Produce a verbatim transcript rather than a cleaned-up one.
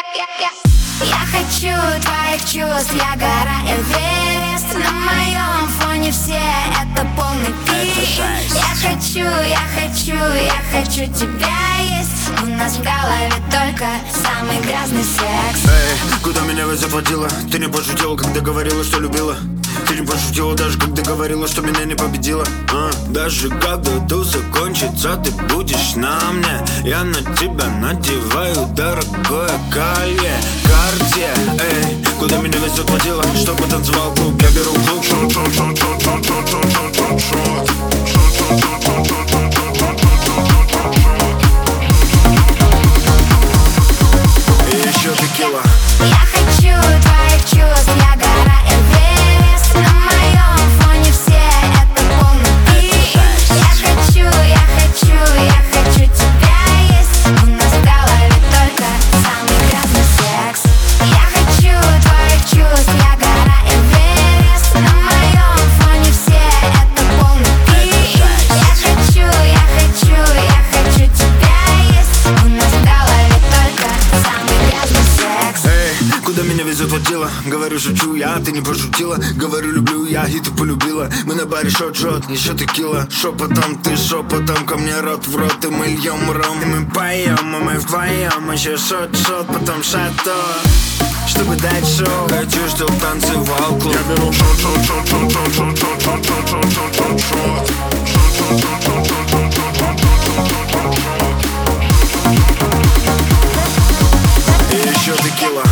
Я хочу твоих чувств, я гора Эверест. На моем фоне все это полный пиздец. Я хочу, я хочу, я хочу тебя есть. У нас в голове только самый грязный секс. Эй, куда меня вы заплатила? Ты не пошутила, когда говорила, что любила. Ты не пошутила даже, когда говорила, что меня не победила. а? Даже когда туз закончится, ты будешь на мне. Я на тебя надеваю дорогое колье Cartier. Эй, куда меня весь заплатила? Чтобы танцевал клуб, я беру клуб. И еще текила. Я хочу твоих чувств, я гора Эверест. На моем фоне все это полный пиздец. Я хочу, я хочу, я хочу тебя есть. У нас в голове только самый грязный секс. Я хочу твоих чувств, я гора Эверест. На моем фоне все это полный пиздец. Я хочу, я хочу, я хочу тебя есть. У нас в голове только самый грязный секс. Эй, куда меня везет водила? Говорю, шучу я, ты не пошутила. Говорю, люблю я, и ты полюбила. Мы на баре шот-шот, еще текила. Шепотом, ты шепотом, ко мне рот в рот. И мы льем ром, и мы поем, и мы вдвоем. Еще шот-шот, потом шато, чтобы дать шоу. Хочу, чтоб танцевал клуб. Я беру шот-шот-шот-шот-шот-шот-шот-шот-шот-шот. И еще текила.